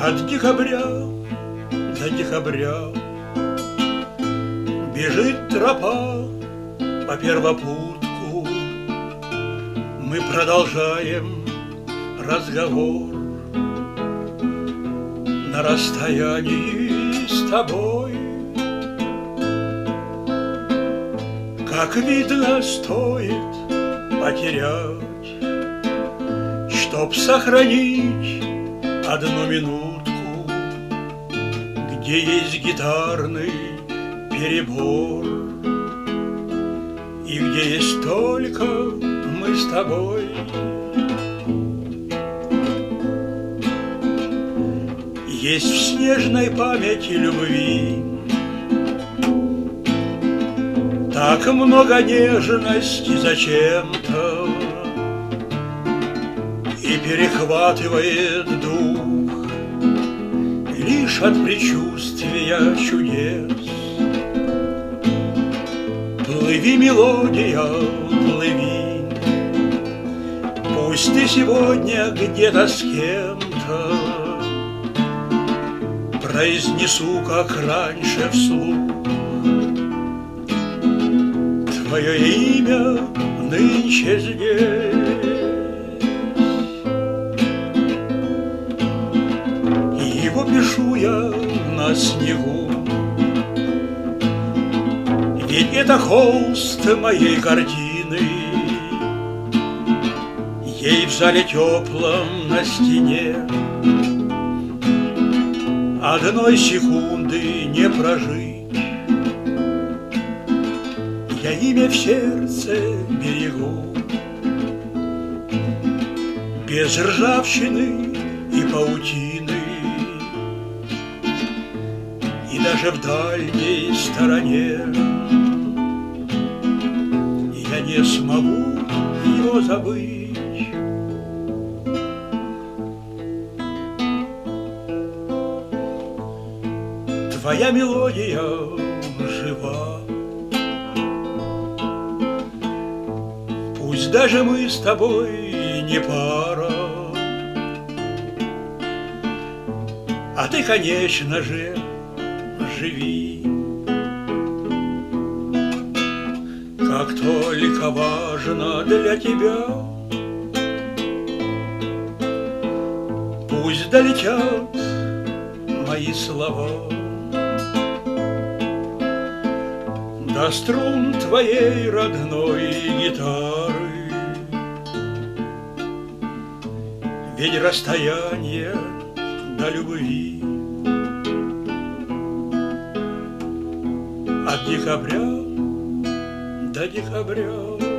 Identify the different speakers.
Speaker 1: От декабря до декабря бежит тропа по первопутку. Мы продолжаем разговор на расстоянии с тобой. Как видно, стоит потерять, чтоб сохранить одну минутку, где есть гитарный перебор и где есть только мы с тобой. Есть в снежной памяти любви так много нежности зачем-то, и перехватывает дух лишь от предчувствия чудес. Плыви, мелодия, плыви, пусть ты сегодня где-то с кем-то. Произнесу, как раньше, вслух твое имя нынче здесь. Его пишу я на снегу, ведь это холст моей картины. Ей в зале теплом на стене одной секунды не прожить. Я имя в сердце берегу, без ржавчины и паутины. И даже в дальней стороне я не смогу его забыть. Твоя мелодия жива, пусть даже мы с тобой не пара, а ты, конечно же, живи. Как только важно для тебя, пусть долетят мои слова до струн твоей родной гитары. Ведь расстояние до любви от декабря до декабря.